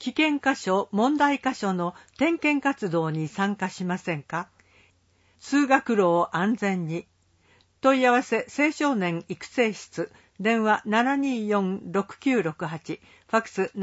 危険箇所、問題箇所の点検活動に参加しませんか？通学路を安全に。問い合わせ青少年育成室、電話 724-6968、ファックス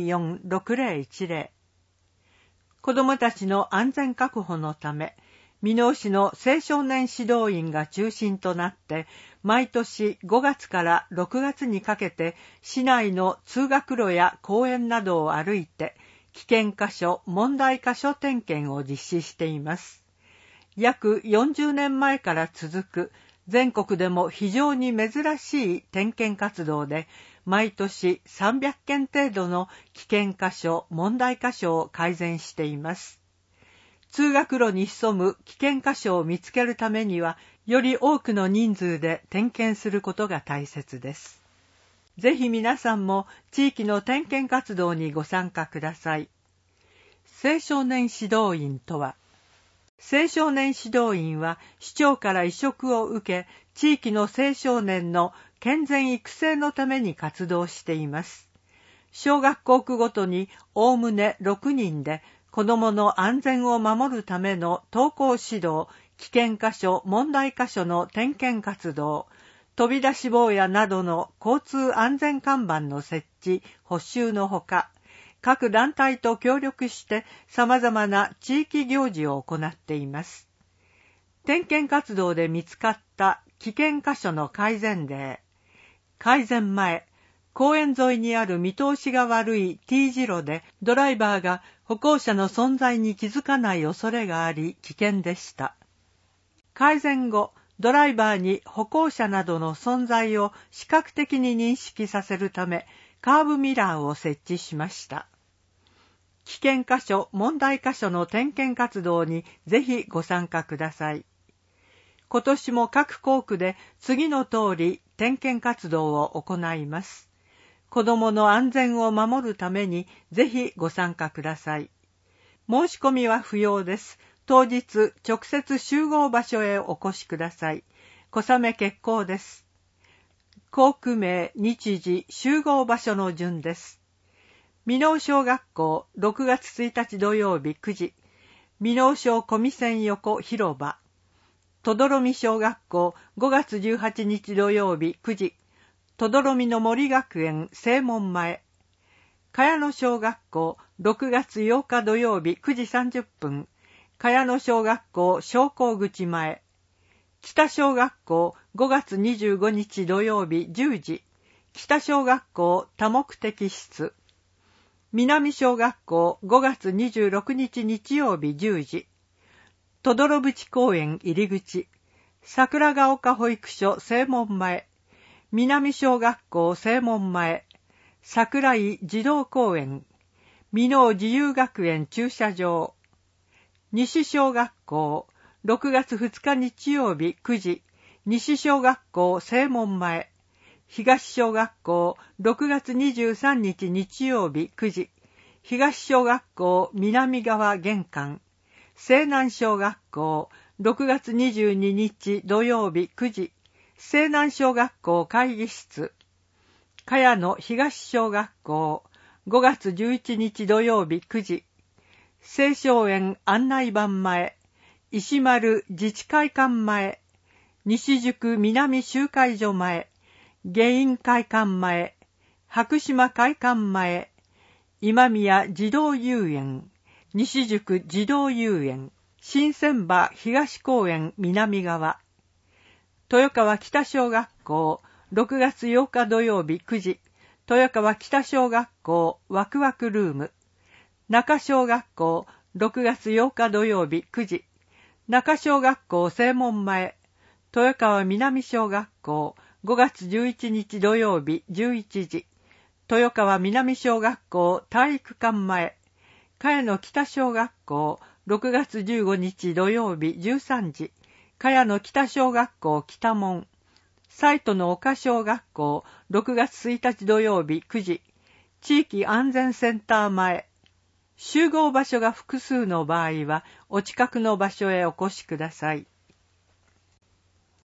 724-6010。子どもたちの安全確保のため、箕面市の青少年指導員が中心となって、毎年5月から6月にかけて市内の通学路や公園などを歩いて、危険箇所、問題箇所点検を実施しています。約40年前から続く全国でも非常に珍しい点検活動で、毎年300件程度の危険箇所、問題箇所を改善しています。通学路に潜む危険箇所を見つけるためには、より多くの人数で点検することが大切です。ぜひ皆さんも地域の点検活動にご参加ください。青少年指導員とは、青少年指導員は市長から委嘱を受け、地域の青少年の健全育成のために活動しています。小学校区ごとにおおむね6人で、子どもの安全を守るための登校指導、危険箇所、問題箇所の点検活動、飛び出し坊やなどの交通安全看板の設置、補修のほか、各団体と協力して様々な地域行事を行っています。点検活動で見つかった危険箇所の改善例。改善前、公園沿いにある見通しが悪い T 字路でドライバーが歩行者の存在に気づかない恐れがあり危険でした。改善後、ドライバーに歩行者などの存在を視覚的に認識させるため、カーブミラーを設置しました。危険箇所、問題箇所の点検活動にぜひご参加ください。今年も各校区で次の通り点検活動を行います。子どもの安全を守るためにぜひご参加ください。申し込みは不要です。当日直接集合場所へお越しください。小雨決行です。校区名、日時、集合場所の順です。箕面小学校6月1日土曜日9時、箕面小小見線横広場。とどろみ小学校5月18日土曜日9時、とどろみの森学園正門前。茅野小学校6月8日土曜日9時30分、茅野小学校昇降口前。北小学校5月25日土曜日10時、北小学校多目的室。南小学校5月26日日曜日10時、とどろ淵公園入り口。桜ヶ丘保育所正門前。南小学校正門前。桜井児童公園。箕面自由学園駐車場。西小学校6月2日日曜日9時、西小学校正門前。東小学校6月23日日曜日9時、東小学校南側玄関。西南小学校6月22日土曜日9時、西南小学校会議室。茅野東小学校5月11日土曜日9時、青少園案内板前。石丸自治会館前。西宿南集会所前。下院会館前。白島会館前。今宮児童遊園。西宿児童遊園。新船場東公園南側。豊川北小学校6月8日土曜日9時、豊川北小学校ワクワクルーム。中小学校6月8日土曜日9時、中小学校正門前。豊川南小学校5月11日土曜日11時、豊川南小学校体育館前。茅野北小学校6月15日土曜日13時、茅野北小学校北門。西都の岡小学校6月1日土曜日9時、地域安全センター前。集合場所が複数の場合はお近くの場所へお越しください。